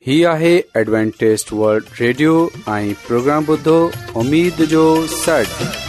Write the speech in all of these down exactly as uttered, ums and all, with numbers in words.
ही आहे Adventist world radio ऐं प्रोग्राम ॿुधो उम्मीद जो सॾ।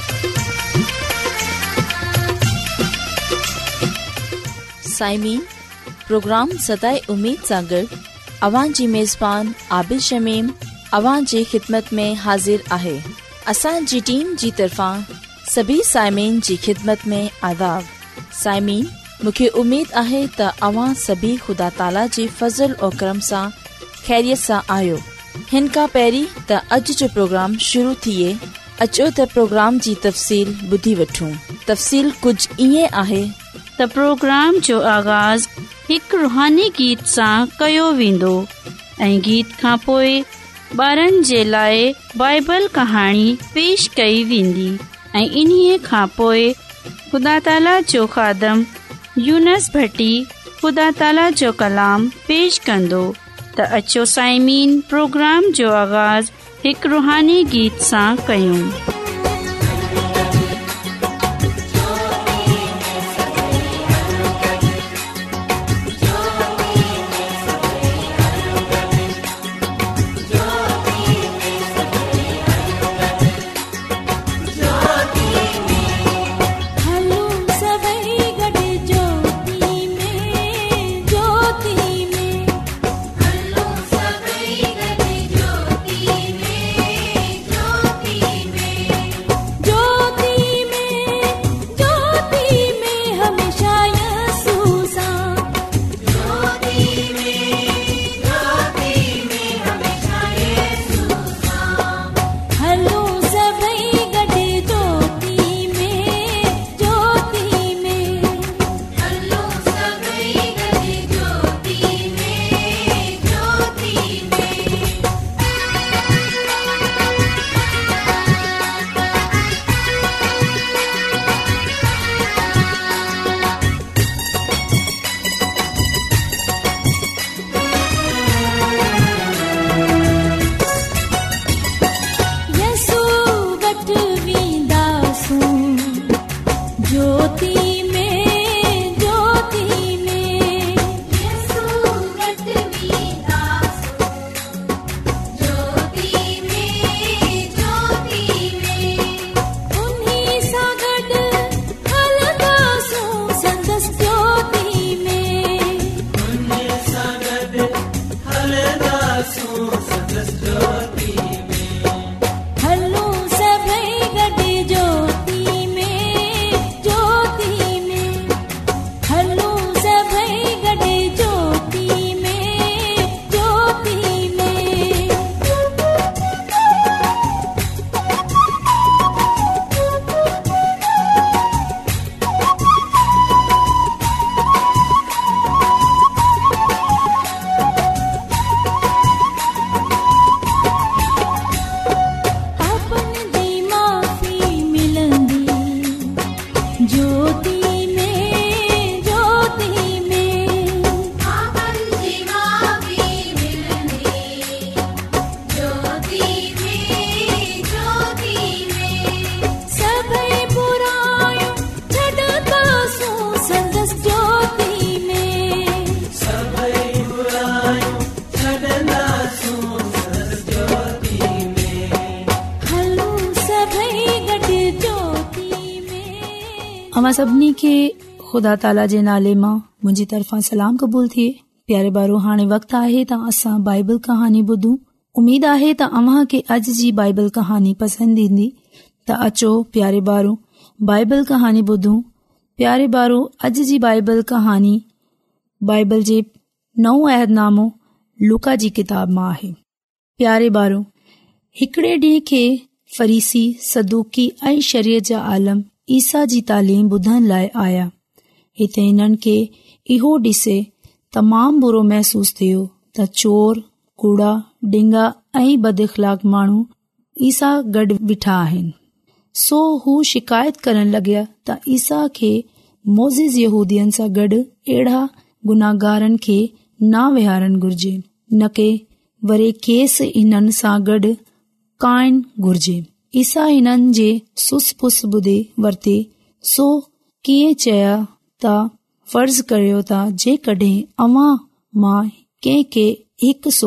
साइमीन, प्रोग्राम सदाई उम्मीद सां गॾु अवां जी मेज़बान आबिद शमीम अवां जी ख़िदमत में हाज़िर आहे। असांजी टीम जी तरफ़ां सभी साइमीन जी ख़िदमत में आदाब। साइमीन, मूंखे उम्मीद आहे त अवां सभी ख़ुदा ताला जी फज़ल और करम सां खैरियत सां आहियो। हिन खां पहिरीं त अॼु जो प्रोग्राम शुरू थिए, अचो त प्रोग्राम जी तफ़सील ॿुधी वठूं। तफ़सील कुझु ईअं आहे त प्रोग्राम जो आगाज़ हिकु रुहानी गीत सां कयो वेंदो ऐं गीत खां पोइ ॿारनि जे लाइ बाइबल कहाणी पेश कई वेंदी ऐं इन्हीअ खां पोइ ख़ुदा ताला जो ख़ादम यूनस भट्टी ख़ुदा ताला जो कलाम पेश कंदो। त अचो साइमीन, प्रोग्राम जो आगाज़ हिकु रुहानी गीत सां कयूं। अवां सभिनी खे ख़ुदा ताला जे नाले मां मुंहिंजी तरफ़ां सलाम क़बूल थिए। प्यारे ॿारो, हाणे वक़्तु आहे त असां बाइबल कहानी ॿुधूं। उमीद आहे त अव्हां खे अॼु जी बाइबल कहानी पसंदि ईंदी। त अचो प्यारे ॿारो, बाइबल कहानी ॿुधूं। प्यारे ॿारो, अॼु जी बाइबल कहानी बाइबल जे नओं अहदनामो लूका जी किताब मां आहे। प्यारे ॿारो, हिकड़े ॾींहं खे फरीसी, सदूकी ऐं शरीयत जा आलम ईसा जी तालीम ॿुधण लाइ आया। हिते हिननि खे इहो ॾिसे तमामु बुरो महसूस थियो त चोर, कूड़ा, डिंगा ऐं बदइख़लाक़ माण्हू ईसा गॾु बीठा आहिनि। सो हू शिकायत करण लॻया त ईसा खे मोज़िज़ यहूदियन सां गॾु अहिड़ा गुनाहगारनि खे न विहारणु घुर्जे, न के वरे केस इन्हनि सां गॾु काइण घुर्जे। ईसा हिननि जे सुस पुस ॿुधे वरिते। सो कीअं चया त फर्ज़ करियो त जेकॾहिं अव्हां मां कंहिंखे हिकु सोर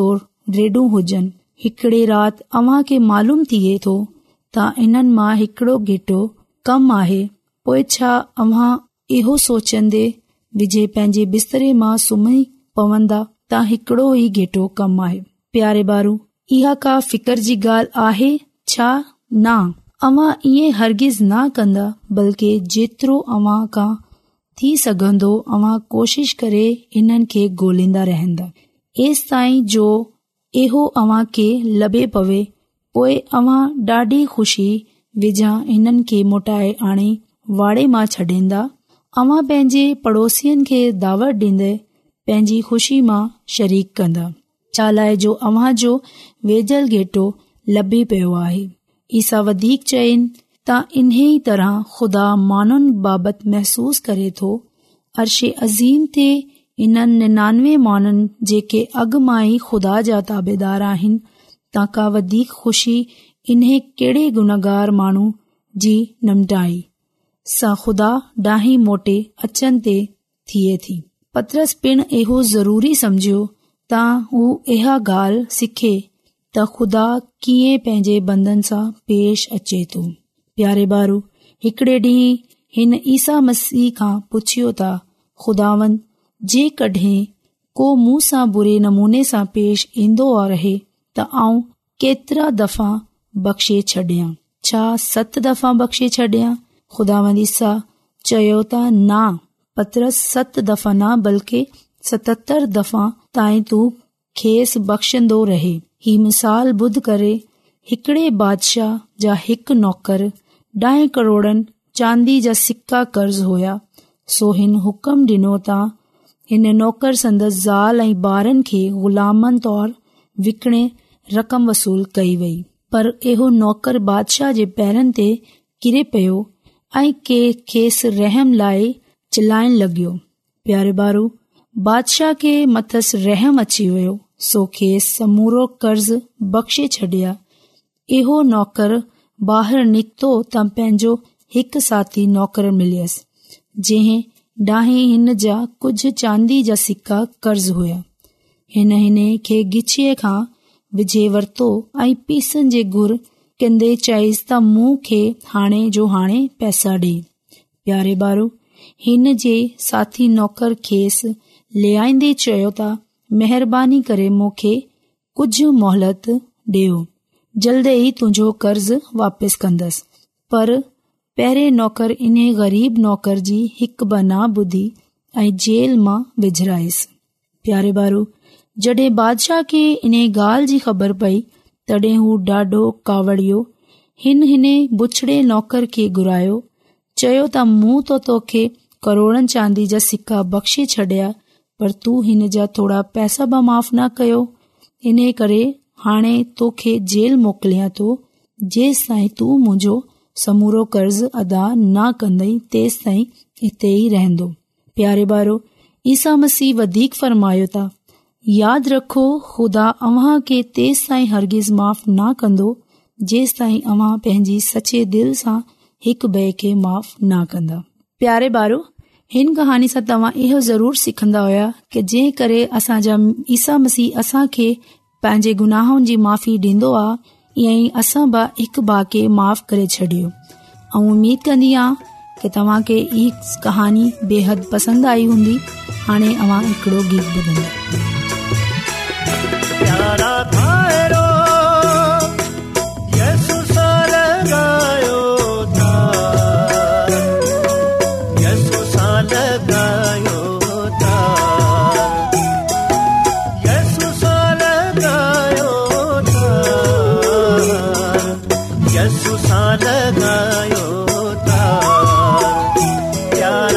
रेडू हुजनि। हिकिड़े राति अव्हां खे मालूम थिए थो त इन्हनि मां हिकिड़ो गेटो कम आहे, पोइ छा अव्हां इहो सोचंदे विझे पंहिंजे बिस्तरे मां सुम्ही पवंदा त हिकिड़ो ई गेटो कम आहे। प्यारे ॿारू, इहा का फिकर जी ॻाल्हि आहे छा? न, अव्हां ईअं हरगिज़ न कंदा, बल्कि जेतिरो अव्हां खां थी सघंदो अव्हां कोशिश करे इन्हनि खे ॻोल्हींदा रहंदा, एसि ताईं जो इहो अव्हां खे लभे पवे। पोइ अव्हां ॾाढी ख़ुशी विझां इन्हनि खे मोटाए आणे वाड़े मां छॾींदा। अव्हां पंहिंजे पड़ोसियुनि खे दावत ॾींदे पंहिंजी ख़ुशी मां शरीक कंदा, चालाए जो अव्हां जो वेझल गेटो लभी पियो आहे। ईसा वधीक चइनि त इन्हे तरह ख़ुदा माण्हुनि बाबति महसूस करे थो। अर्शे अज़ीम ते इन्हनि निनानवे माण्हुनि जेके अॻु मां ई ख़ुदा जा ताबेदार आहिनि, तंहिंखां वधीक ख़ुशी इन्हे कहिड़े गुनहगार माण्हू जी निमटाई सां ख़ुदा ॾांहीं मोटे अचनि ते थिए थी। पतरस पिण इहो ज़रूरी सम्झियो त हू इहा ॻाल्हि सिखे त ख़ुदा कीअं पंहिंजे बंदनि सां पेश अचे थो। प्यारे ॿारू, हिकिड़े ॾींहुं हिन ईसा मसीह खां पुछियो त ख़ुदावंद, जेकॾहिं को मूं सां बुरे नमूने सां पेश ईंदो रहे त आऊं केतिरा दफ़ा बख़्शे छॾियां? छा सत दफ़ा बख़्शे छॾियां? ख़ुदावंद ईसा चयो त न, पतरस सत दफ़ा न बल्कि सतहतरि दफ़ा ताईं तूं खेसि बख़्शंदो रहे। ही मिसाल ॿुध करे हिकिड़े बादशाह जा हिकु नौकर ॾह करोड़नि चांदी जा सिक्का कर्ज़ हुया। सो हिन हुकम ॾिनो त हिन नौकर संदसि ज़ाल ऐं ॿारनि खे ग़ुलामनि तौरु विकिणे रक़म वसूल कई वई। पर इहो नौकर बादशाह जे पेरनि ते किरे पियो ऐं के खेसि रहम लाइ चिलाइण लॻियो। प्यारे ॿारू, बादशाह खे मथसि रहम अची वियो, सो खेसि समूरो कर्ज़ बख़्शे छॾिया। इहो नौकर ॿाहिरि निकितो त पंहिंजो हिकु साथी नौकर मिलियसि, जंहिं ॾांहीं हिन जा कुझु चांदी जा सिक्का कर्ज़ हुया। हिन हिन खे गिछीअ खां विझे वरितो ऐं पीसनि जे घुर कंदे चईसि त मूं खे हाणे जो हाणे पैसा ॾे। प्यारे ॿारू, हिन जे साथी नौकर खेसि लियाईंदे चयो त महिरबानी करे मूंखे कुझु मोहलत ॾियो, जल्द ई तुंहिंजो कर्ज़ वापसि कंदसि। पर पहिरें नौकर इन ग़रीब नौकर जी हिकु बना ॿुधी ऐं जेल मां विझराइसि। प्यारे ॿारू, जॾहिं बादशाह खे इन ॻाल्हि जी ख़बर पई तॾहिं हू ॾाढो कावड़ियो। हिन हिन बुछड़े नौकर खे घुरायो, चयो त मूं तो तोखे करोड़नि चांदी जा सिक्का बख़्शे छॾिया, पर तूं हिन जा थोरा पैसा बि माफ़ न कयो। इन करे हाणे तोखे जेल मोकिलियां थो। जेसि ताईं तूं मुंहिंजो समूरो कर्ज़ अदा न कंदई तेसि ताईं हिते ई रहंदो। प्यारे ॿारो, ईसा मसीह वधीक फरमायो था, यादि रखो ख़ुदा अव्हां खे तेसि ताईं हरगिज़ माफ़ न कंदो जेसि ताईं अव्हां पंहिंजी सचे दिलि सां हिकु ॿिए खे माफ़ न कंदा। प्यारे ॿारो, हिन कहानी सां तव्हां इहो ज़रूर सिखंदा हुया कि जंहिं करे असांजा ईसा मसीह असां खे पंहिंजे गुनाहनि जी माफ़ी ॾींदो आहे, ईअं ई असां बि हिकु ॿिए खे माफ़ करे छॾियो। ऐं उमीद कंदी आहियां कि तव्हां खे इहा कहानी बेहद पसंदि आई हूंदी। हाणे अव्हां हिकिड़ो गीत ॿुधंदा।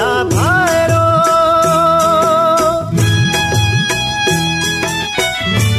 प्यारा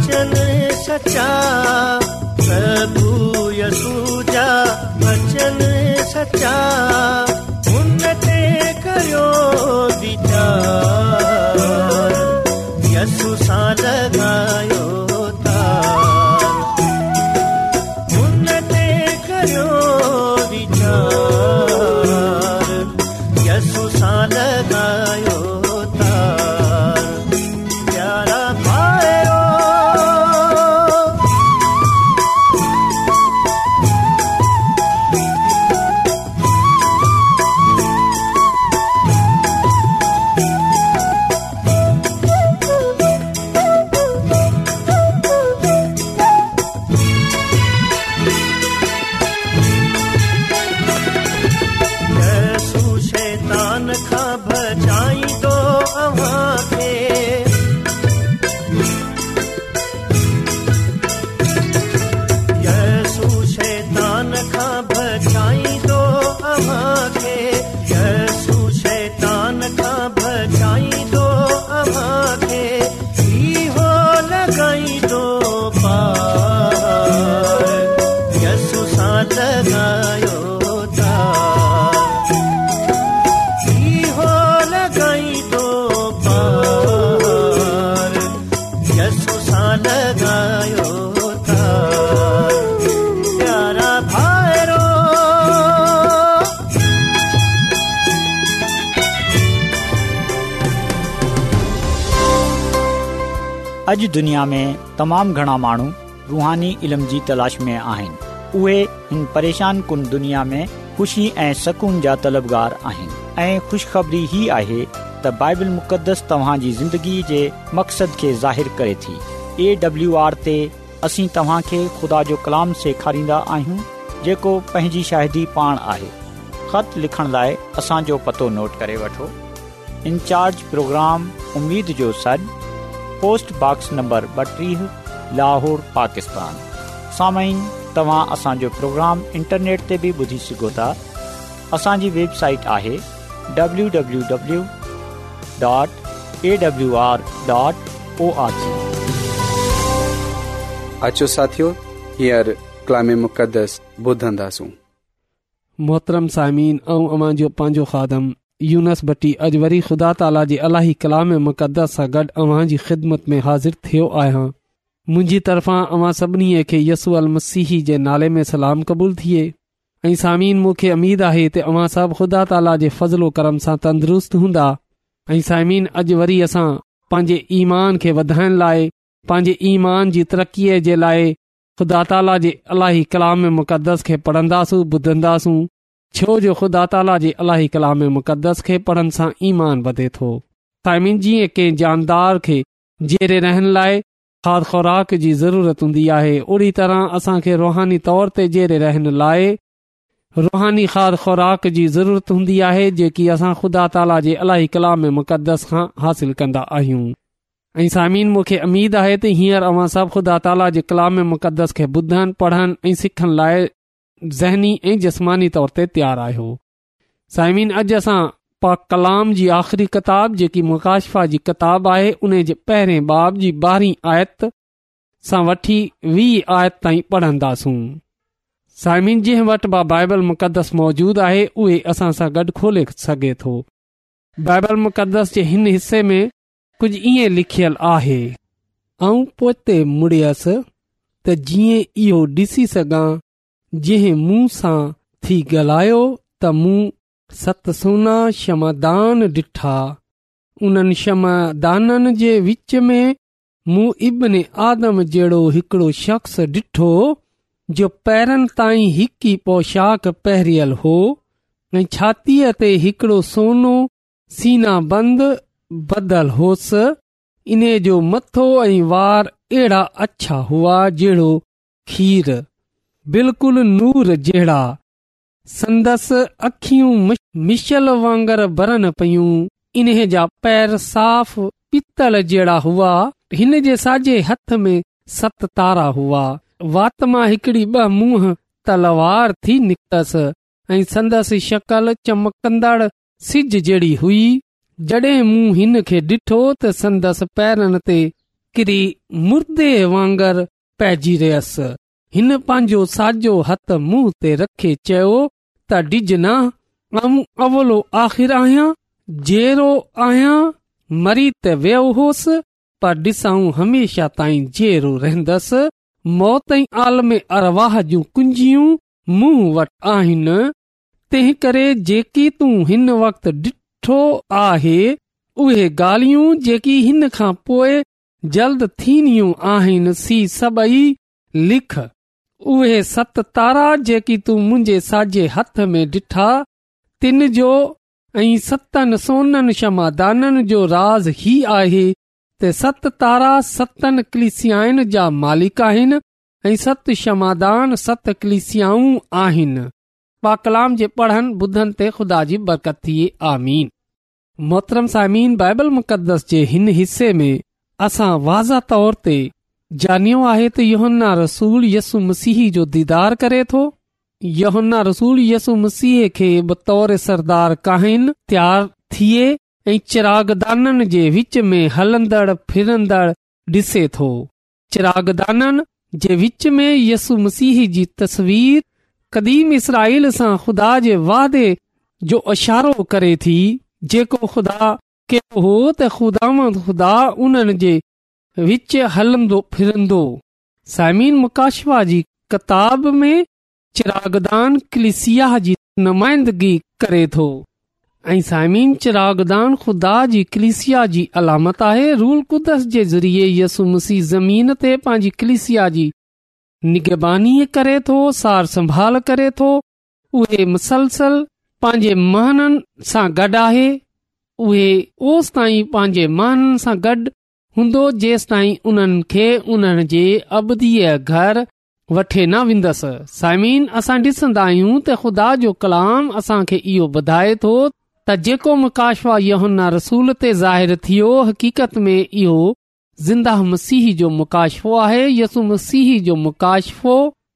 वचन सचा, प्रभु यसू जा वचन सचा, हुन ते करियो वीचार, यसू सां लॻायो तार, हुन ते करियो वीचार, यसू सां लॻायो तार। प्यारा भाइयो, अॼु दुनिया में तमामु घणा माण्हू रूहानी इल्म जी तलाश में आहिनि। उहे हिन परेशान कुन दुनिया में ख़ुशी ऐं सकून जा तलबगार आहिनि ऐं ख़ुशख़बरी ही आहे त बाइबल मुक़दस तव्हां जी ज़िंदगी जे मक़सद खे ज़ाहिर करे थी। ए डब्ल्यू आर ते असीं तव्हां खे ख़ुदा जो कलाम सेखारींदा आहियूं जेको पंहिंजी शाहिदी पाण आहे। ख़त लिखण लाइ असांजो पतो नोट करे वठो। इंचार्ज प्रोग्राम उम्मीद जो सॾु, पोस्ट बॉक्स नंबर ॿटीह, लाहौर, पाकिस्तान। सामाईन, तव्हां असांजो प्रोग्राम इंटरनेट ते बि ॿुधी सघो था। असांजी वेबसाइट आहे W W W dot A W R dot O R G. अचो साथियो, हींअर कलाम मुक़दस ॿुधंदासूं। मोहतरम साइमीन, ऐं अवां जो पंहिंजो ख़ादम यूनस भट्टी अॼु वरी ख़ुदा ताला जे अलाही कलाम मुक़दस सां गॾु अव्हां जी ख़िदमत में हाज़िर थियो आहियां। मुंहिंजी तरफ़ां अव्हां सभिनी खे यसू अल मसीही जे नाले में सलाम क़बूल थिए। ऐं सामीन, मूंखे उमीद आहे त अव्हां सभु ख़ुदा ताला जे फज़लो करम सां तंदुरुस्त हूंदा। ऐं साइमीन, अॼु वरी असां पंहिंजे ईमान खे वधाइण लाइ, पंहिंजे ईमान जी तरक़ीअ जे लाइ ख़ुदा ताला जे अलाही कलाम मुक़दस खे पढ़ंदासूं, ॿुधंदासूं। छो जो ख़ुदा ताला जे अलाही कलाम मुक़दस खे पढ़ण सां ईमान वधे थो। साइमीन, जीअं कंहिं जानदार खे जेरे रहण लाइ खाद ख़ुराक जी ज़रूरत हूंदी आहे, ओड़ी तरह असांखे रुहानी तौर ते जेरे रहण लाइ रुहानी खाद ख़ुराक जी ज़रूरत हूंदी आहे, जेकी असां ख़ुदा ताला जे अलाही कलाम मुक़दस खां हासिल कंदा आहियूं। ऐं साइमीन, मूंखे उमीद आहे त हींअर अवां सभु ख़ुदा ताला जे कलाम मुक़दस खे ॿुधण, पढ़ण ऐं सिखण लाइ ज़हनी ऐं जिस्मानी तौर ते तयारु आहियो। साइमीन, अॼु असां पाक कलाम जी आख़िरी किताब जेकी मुकाशफ़ा जी किताब आहे, उन जे पहिरें बाब जी ॿारहीं आयत सां वठी वीह आयत ताईं पढ़ंदासूं। साइमीन, जंहिं वटि बा बाइबल मुक़दस मौजूदु आहे उहे असां सां गॾु खोले सघे थो। बाइबल मुक़दस जे हिन हिसे में कुझु ईअं लिखियलु आहे, ऐं पोइ मुड़ियसि त जीअं इहो ॾिसी सघां जंहिं मूं सां थी ॻाल्हायो त मूं सत सोना शमदान ॾिठा। उन्हनि शमदाननि जे विच में मूं इब्न आदम जहिड़ो हिकिड़ो शख़्स ॾिठो जो पैरनि ताईं हिकी पोशाक पहिरियल हो ऐं छातीअ ते हिकिड़ो सोनो सीना बंद बदल होसि। इन्हे जो मथो ऐं वार अहिड़ा अछा हुआ जहिड़ो खीर, बिल्कुलु नूर जहिड़ा। संदसि अखियूं मिशल वांगर बरन पयूं। इन्हे जा पैर साफ़ पीतल जहिड़ा हुआ। हिन जे साॼे हथ में सत तारा हुआ। वात मां हिकिड़ी ॿ मुंहं तलवार थी निकतसि ऐं संदसि शकल चमकंदड़ सिज जहिड़ी हुई। जॾहिं मूं हिन खे ॾिठो त संदसि पैरनि ते किरी मुर्दे वांगर पइजी रहियसि। हिन पंहिंजो साॼो हथ मुंहं ते रखे चयो त डिज न आऊं अवलो आख़िर आहियां, जहिड़ो आहियां मरी त वियो होसि, पर ॾिसाऊं हमेशा ताईं जहिड़ो रहंदसि। मौत ऐं आलम अरवाह जूं कुंजियूं मूं वटि आहिनि, तंहिं करे जेकी तूं हिन वक़्तु ॾिठो आहे उहे ॻाल्हियूं जेकी हिन खां पोइ जल्द थींदियूं आहिनि सी सभई लिख। उहे सत तारा जेकी तूं मुंहिंजे साॼे हथ में ॾिठा तिन जो ऐं सतनि सोननि शमादाननि जो राज़ ही आहे त सत तारा सतनि कलीसियाउनि जा मालिक आहिनि ऐं सत शमादान सत कलीसियाऊं आहिनि। पाकलाम जे पढ़नि ॿुधनि ते ख़ुदा जी बरकत थिए, आमीन। मोहतरम सामीन, बाइबल मुक़दस जे हिन हिस्से में असां वाज़ा तौर ते ॼाणियो आहे त यूहन्ना रसूल यसु मसीह जो दीदार करे थो। यूहन्ना रसूल यसु मसीह खे बतौर सरदार काहिन तयार थिए ऐं चिरागदाननि जे विच में हलंदड़ फिरंदड़ ॾिसे थो। चिरागदाननि जे विच में यसु मसीह जी तस्वीर क़दीम इसराईल सां ख़ुदा जे वादे जो इशारो करे थी, जेको ख़ुदा कयो हो त ख़ुदावंद ख़ुदा उन्हनि जे विच हलंदो फिरंदो। साइमीन, मुकाशवा जी किताब में चिरागदान कलीसिया जी नुमाइंदगी करे थो ऐं साइमीन, चिरागदान ख़ुदा जी कलीसिया जी अलामत आहे। रूल कुदस जे ज़रिए यसु मसीह ज़मीन ते पंहिंजी कलीसिया जी निगबानी करे थो, सार संभाल करे थो। उहे मुसलसल पंहिंजे महननि सां गॾु आहे। उहे ओस ताईं पंहिंजे महननि सां गॾु हूंदो जेसि ताईं उन्हनि खे उन्हनि जे अबदीअ घर वठे न वेंदसि। साइमीन, असां ॾिसंदा आहियूं त ख़ुदा जो कलाम असां खे इहो ॿुधाए थो त जेको मुकाशवा यूहन्ना रसूल ते ज़ाहिर थियो हक़ीक़त में इहो ज़िंदा मसीह जो मुकाशफ़ो आहे। यसु मसीह जो मुकाशफ़ो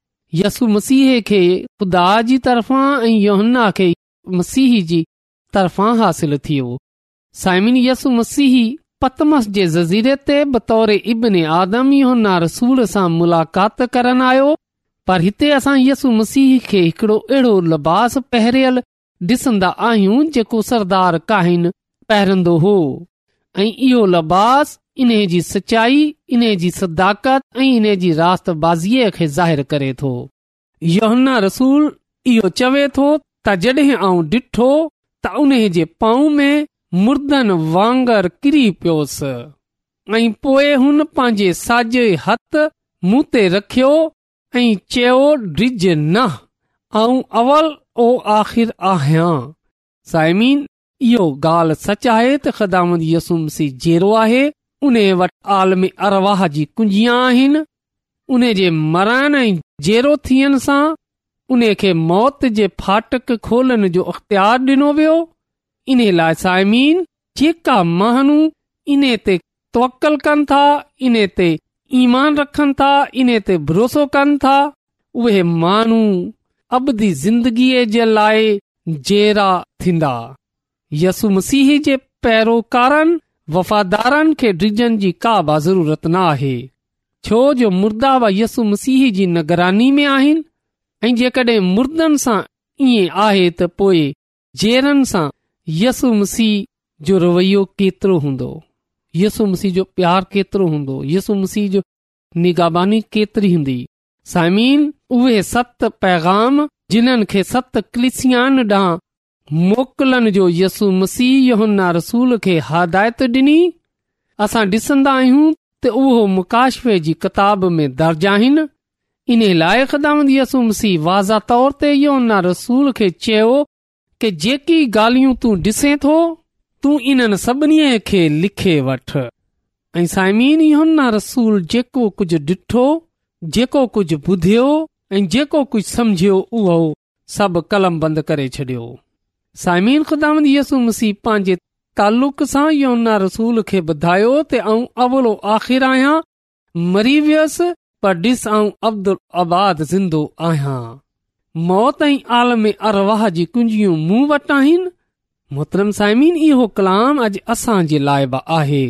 यसु मसीह खे ख़ुदा जी तरफ़ां ऐं यूहन्ना खे मसीह जी तरफ़ां हासिल थियो। साइमिन, यसु मसीह पतमस जे ज़ज़ीरे ते बतौर इब्न आदम यूहन्ना रसूल सां मुलाक़ात करण आयो, पर हिते असां यसु मसीह खे हिकड़ो अहिड़ो लिबास पहिरियल ॾिसंदा आहियूं जेको सरदार काहिन पहिरंदो हो ऐं इहो लिबास इन्हे जी सचाई, इन्हे जी सदाकत ऐं इन्हे जी रास्तबाज़ीअ खे ज़ाहिर करे थो। यूहन्ना रसूल इहो चवे थो त जॾहिं आऊं ॾिठो त उन्हे जे पाऊं में मुर्दनि वांगर किरी पियोसि ऐं पोइ हुन पंहिंजे साॼे हथ मूं ते रखियो ऐं चयो डिज न आऊं अवल ओ आख़िर आहियां। साइमीन, इहो ॻाल्हि सच आहे त ख़ुदावंद यसु मसीह जहिड़ो आहे उन वटि आलम अरवाह जी कुंजियां आहिनि। उन जे मरण ऐं जहिड़ो थियण सां उन खे मौत जे फाटक खोलण जो अख़्तियार ॾिनो वियो। इन लाइ साइमीन, जेका माण्हू इन ते तवक्कल कनि था, इन ते ईमान रखनि था, इन ते भरोसो कनि था, उहे माण्हू अबदी ज़िंदगीअ जे लाइ जहिड़ा थींदा। यसु मसीह जे पैरोकारनि वफ़ादारनि खे डिजनि जी का बि ज़रूरत न आहे, छो जो मुर्दा व यसु मसीह जी निगरानी में आहिनि। ऐं जेकॾहिं मुर्दनि सां ईअं आहे त पोइ जेरनि सां यसु मसीह जो रवैयो केतिरो हूंदो, यसु मसीह जो प्यार केतिरो हूंदो, यसु मसीह जो निगाबानी केतिरी हूंदी। साइमीन, उहे सत पैगाम जिन्हनि खे सत कलीसियाउनि ॾांहुं मोकलण जो यसु मसीह यूहन्ना रसूल खे हिदायत ॾिनी, असां ॾिसंदा आहियूं त उहो मुकाशफ़े जी किताब में दर्ज आहिनि। इन लाइ ख़ुदावंद यसु मसीह वाज़ा तौर ते यूहन्ना रसूल खे चयो कि जेकी ॻाल्हियूं तूं ॾिसे थो तूं इन्हनि सभिनी खे लिखे वठ। ऐं साइमीन, यूहन्ना रसूल जेको कुझु ॾिठो, जेको कुझु ॿुधियो ऐं जेको कुझु समझियो उहो सभु कलम बंदि करे छॾियो। साइमीन, ख़ुदावंद यसु मसीह पंहिंजे तालुक़ सां यूहन्ना रसूल खे ॿुधायो त आऊं अवलो आख़िर आहियां, मरी वियसि, पर ॾिस आऊं अब्दुल आबाद ज़िंदो आहियां। मौत ऐं आलम अरवाह जी कुंजियूं मूं वटि आहिनि। मोहतरम साइमीन, इहो कलाम अॼु असां जे लाइ बि आहे।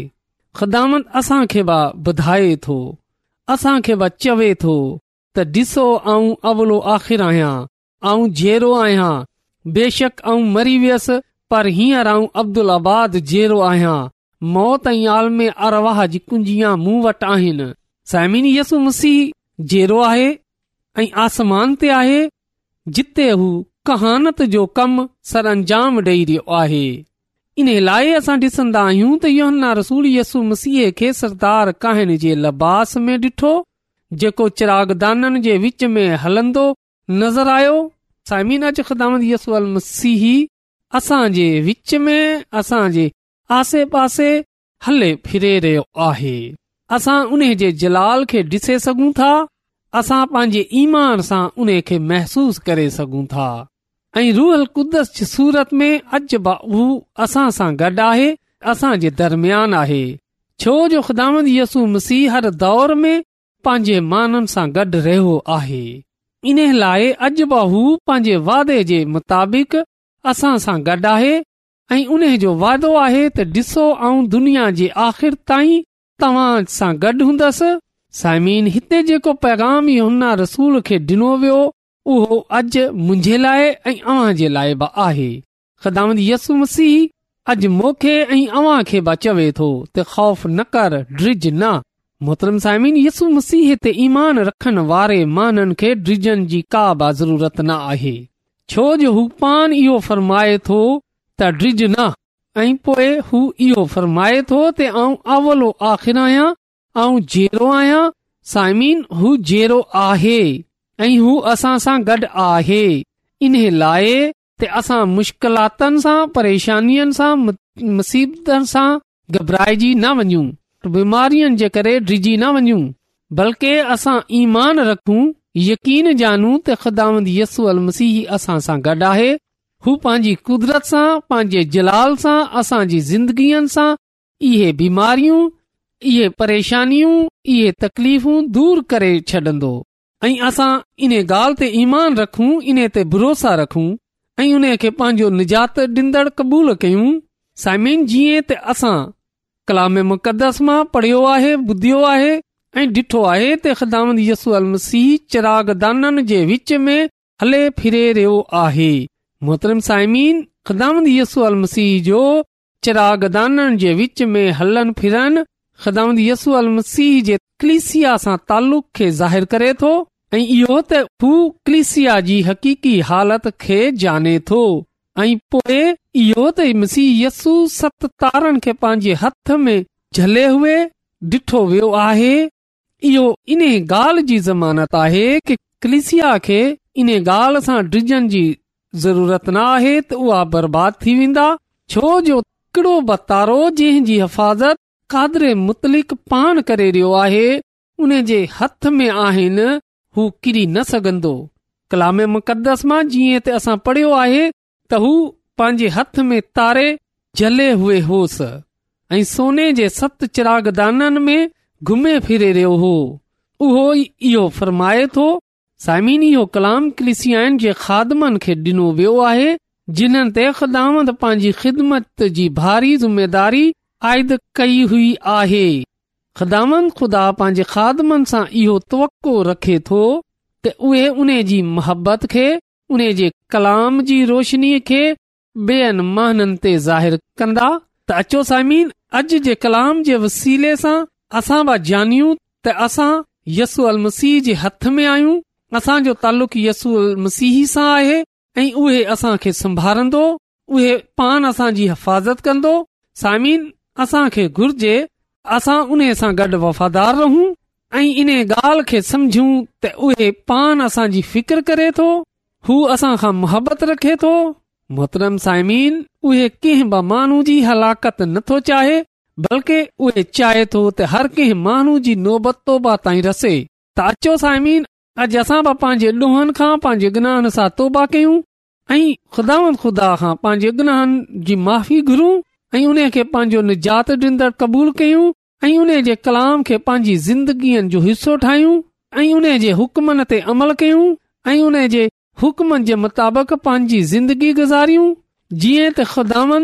ख़ुदावंद असां खे बि ॿुधाए थो, असां खे बि चवे थो त ॾिसो आऊं अवलो आख़िर आहियां, आऊं जहिड़ो आहियां। बेशक आऊं मरी वियसि पर हींअर आऊं अब्दुल आबाद जहिड़ो आहियां। मौत ऐं आलमे अरवाह जी कुंजियां मूं वटि आहिनि। साइमिन, यसु मसीह जहिड़ो आहे ऐं आसमान ते आहे जिते हू कहानत जो कमु सर अंजाम ॾेई रहियो आहे। इन लाइ असां ॾिसंदा आहियूं त यूहन्ना रसूल यसु मसीह खे सरदार काहिन जे लिबास में ॾिठो, जेको चिरागदाननि जे विच में हलंदो नज़र आयो। साइमिन, अॼु ख़ुदावंद यसु मसीह असां जे विच में, असां जे आसे पासे हले फिरे रहियो आहे। असां उन जे जलाल खे ॾिसे सघूं था, असां पंहिंजे ईमान सां उन खे महसूस करे सघूं था ऐं रूहल कुदस जी सूरत में अॼु बि हू असां सां गॾु आहे, असां जे दरमियान आहे। छो जो ख़ुदावंद यसु मसीह हर दौर में पंहिंजे माननि सां गॾु रहियो आहे। इन लाइ अॼु बि हू पंहिंजे वादे जे मुताबिक़ असां सां गॾु आहे ऐं उन जो वादो आहे त ॾिसो आऊं दुनिया जे आख़िर ताईं तव्हां सां गॾु हूंदसि। साइमीन, हिते जेको पैगाम यूहन्ना रसूल खे ॾिनो वियो उहो अॼु मुंहिंजे लाइ ऐं अव्हां जे लाइ बि आहे। ख़ुदावंद यसु मसीह अॼु मूंखे ऐं अव्हां खे बि चवे थो त ख़ौफ़ न कर, ड्रिज न। मोहतरम साइमीन, यसु मसीह ते ईमान रखण वारे माननि खे ड्रिजन जी का बि ज़रूरत न आहे, छो जो हू पान इहो फरमाए थो त ड्रिज न, ऐं पोइ हू इहो फरमाए थो त आऊं अवलो आख़िर आहियां, आऊं जहिड़ो आहियां। साइमीन, हू जहिड़ो आहे ऐं हू असां सां गॾु आहे। इन लाइ त असां मुश्किलातनि सां, परेशानियुनि सां, मुसीबतनि सां घबराइजी न वञूं, बीमारियुनि जे करे ड्रिजी न वञूं, बल्कि असां ईमान रखूं, यकीन जानूं त ख़ुदावंद यसु मसीह असां सां गॾु आहे। हू पंहिंजी कुदरत सां, पंहिंजे जलाल सां असांजी ज़िंदगीअ सां इहे बीमारियूं, इहे परेशानियूं, इहे तकलीफ़ूं दूर करे छॾंदो ऐं असां इन ॻाल्हि ते ईमान रखूं, इन ते भरोसा रखूं ऐं उन खे पंहिंजो निजात ॾींदड़ क़बूल कयूं। साइमिन, जीअं त असां कलाम मुक़दस मां पढ़ियो आहे, ॿुधियो आहे ऐं ॾिठो आहे त ख़ुदावंद यसु मसीह चिरागदाननि जे विच में हले फिरे रहियो आहे। मोहतरम साइमीन, ख़ुदावंद यसु मसीह जो चिरागदाननि जे विच में हलन फिरन ख़ुदावंद यसु मसीह जे कलीसिया सां ताल्लुक़ खे ज़ाहिर करे थो ऐं इहो त हू कलीसिया जी हक़ीक़ी हालत खे जाने थो ऐं पोइ इहो त मसीह यसु सत तारनि खे पंहिंजे हथ में झले हुए ॾिठो वियो आहे। इहो इन ॻाल्हि जी ज़मानत आहे कि कलीसिया खे इन ॻाल्हि सां ड्रिजन जी ज़रूरत न आहे त उहा बर्बाद थी वेंदा, छो जो हिकिड़ो बतारो जंहिं जी हिफ़ाज़त कादरे मुतलिक पान करे रहियो आहे, उन जे हथ में आहिनि, हू किरी न सघंदो। कलाम मुक़दस मां जीअं त असां पढ़ियो आहे त हू पंहिंजे हथ में तारे झले हुए होसि ऐं सोने जे सत चिरागदाननि में घुमे फिरे रहियो हो। उहो इहो फरमाए थो। साइमीन, इहो कलाम कलीसियाउनि जे खादमनि खे ॾिनो वियो आहे, जिन्हनि ते ख़ुदावंद पंहिंजी ख़िदमत जी भारी ज़िमेदारी आइद कई हुई आहे। ख़ुदावंद ख़ुदा पंहिंजे खादमनि सां इहो तवको रखे थो त उहे उन जी मोहबत खे, उन जे कलाम जी रोशनीअ खे ॿियनि माननि ते ज़ाहिर कंदा। त अचो साइमीन, अॼु जे कलाम जे वसीले सां असां बि ॼानियूं त असां यसु मसीह जे हथ में आहियूं, असांजो ताल्लुक़ यसु मसीह सां आहे ऐं उहे असां खे संभालंदो, उहे पान असांजी हिफ़ाज़त कंदो। साइमीन, असां खे घुर्जे असां उन सां गॾु वफ़ादार रहूं ऐं इन ॻाल्हि खे समझूं त उहे पान असांजी फिक्र करे थो, हू असां खां मुहबत रखे थो। मोहतरम साइमीन, उहे कंहिं बि माण्हू जी हलाकत नथो चाहे, बल्कि उहे चाहे थो त हर कंहिं माण्हू जी नौबत तौबा ताईं रसे। त अचो साइमीन, अॼु असां बि पंहिंजे ॾोहनि खां पंहिंजे गुनाहनि सां तौबा कयूं ऐं ख़ुदावंद ख़ुदा खां पंहिंजे गुनाहनि जी माफ़ी घुरूं ऐं उन खे पंहिंजो निजात ॾींदड़ क़बूल कयूं ऐं उन जे कलाम खे पंहिंजी ज़िंदगीअ जो हिसो ठाहियूं ऐं उन जे हुकमनि ते अमल कयूं ऐं उन जे हुकमनि जे मुताबिक़ पंहिंजी ज़िंदगी गुज़ारियूं, जीअं त ख़ुदावंद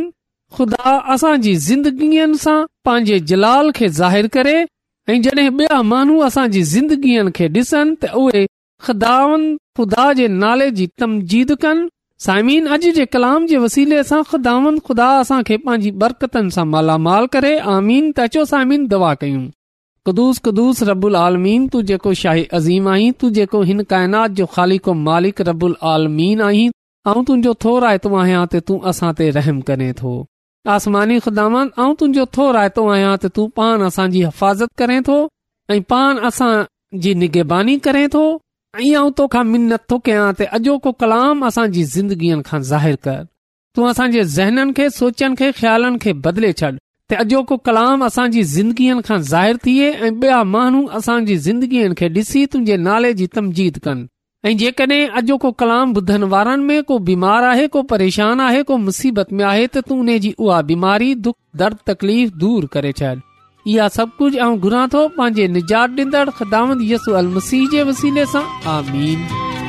ख़ुदा असांजी ज़िंदगीअ सां पंहिंजे जलाल खे ज़ाहिर करे ऐं जॾहिं ॿिया माण्हू असांजी ज़िंदगीअ खे ॾिसनि त उहे ख़ुदावन ख़ुदा जे नाले जी तमजीद कनि। साइमीन, अॼु जे कलाम जे वसीले सां ख़ुदावन ख़ुदा असांखे पंहिंजी बरकतनि सां मालामाल करे। आमीन। त अचो साइमीन दवा कयूं। क़ुदूस क़ुदूस रब्बुल आलमीन, तू जेको शाही अज़ीम आहीं, तू जेको हिन काइनात जो ख़ालिक़ मालिक रब्बुल आलमीन आहीं, ऐं तुंहिंजो थो रायतो आहियां त तूं असां ते रहम करे थो। आसमानी ख़ुदावन, ऐं तुंहिंजो थो रायतो आहियां त तूं पान असांजी हिफ़ाज़त करे थो ऐं पान असां जी निगहबानी करे थो। ऐं आऊं तोखां मिन्नत थो कयां त अॼोको कलाम असांजी ज़िंदगीअ खां ज़ाहिर कर। तूं असांजे ज़हननि खे, सोचनि खे, ख़्यालनि खे बदिले छॾ त अॼोको कलाम असांजी ज़िंदगीअ खां ज़ाहिर थिए ऐं ॿिया माण्हू असांजी ज़िंदगीअ खे ॾिसी तुंहिंजे नाले जी तमजीद कनि। ऐं जेकॾहिं अॼोको कलाम ॿुधण वारनि में को बीमार आहे, को परेशान आहे, को मुसीबत में आहे त तूं उन जी उहा बीमारी, दुख, दर्द, तकलीफ़ दूर करे छॾ। इहा सभु कुझु ऐं घुरां थो पंहिंजे निजात ॾींदड़ ख़ुदावंद यसू अल मसीह जे वसीले सां। आमीन।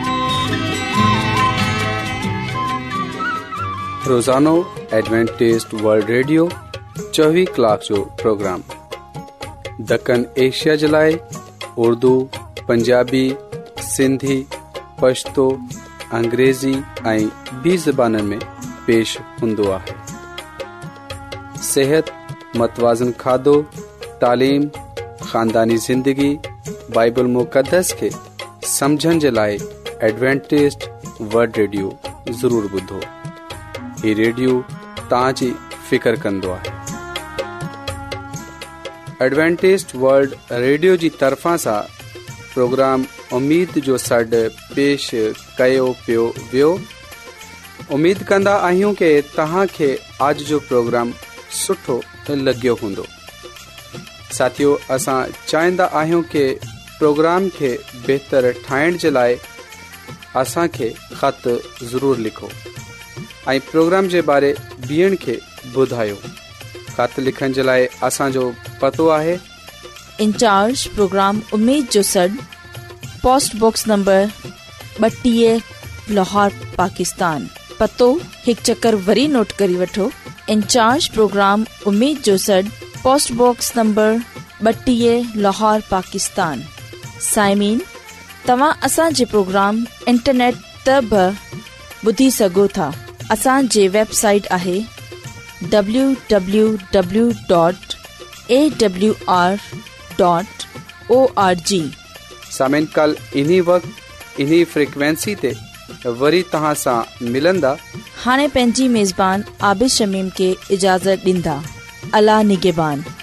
रोज़ानो एडवेंटिस्ट वर्ल्ड रेडियो चौबीस कलाक जो प्रोग्राम दक्कन एशिया जे लाइ उर्दू, पंजाबी, सिंधी, पश्तो, अंग्रेज़ी ऐं ॿी ज़बाननि में पेश हूंदो आहे। सेहत, मतवाज़न खाधो, तालीम, ख़ानदानी ज़िंदगी, बाइबल मुक़दस खे समझण जे लाइ एडवेंटिस्ट वर्ल्ड रेडियो ज़रूर ॿुधो। ही रेडियो तव्हांजी फिकर कंदो आहे। एडवेंटिस्ट वर्ल्ड रेडियो जी तरफ़ां सां प्रोग्राम उम्मीद जो सॾु पेश कयो पियो वियो। उम्मीद कंदा आहियूं कि तव्हांखे अॼु जो प्रोग्राम सुठो लॻियो हूंदो। साथियो, असां चाहींदा आहियूं कि प्रोग्राम खे बहितर ठाहिण जे लाइ असांखे ख़त ज़रूर लिखो ऐं प्रोग्राम जे बारे ॿियनि खे ॿुधायो। ख़त लिखण जे लाइ असांजो पतो आहे इंचार्ज प्रोग्राम उम्मीद जो सॾु, पोस्ट बॉक्स नंबर ॿटीह, लाहौर, पाकिस्तान। पतो हिकु चकर वरी नोट करे वठो। इंचार्ज प्रोग्राम उम्मीद जो सॾु, पोस्ट बॉक्स नंबर ॿटीह, लाहौर, पाकिस्तान। साइमीन, तव्हां असांजे प्रोग्राम इंटरनेट ते बि ॿुधी सघो था। असांजे वेबसाइट आहे W W W dot A W R dot O R G. सामिन, कल इन्ही वक्त इन्ही फ्रीक्वेंसी ते वरी तव्हां सां मिलंदा। हाणे पंहिंजी मेज़बान आबिद शमीम खे इजाज़त ॾींदा। अल्लाह निगहबान।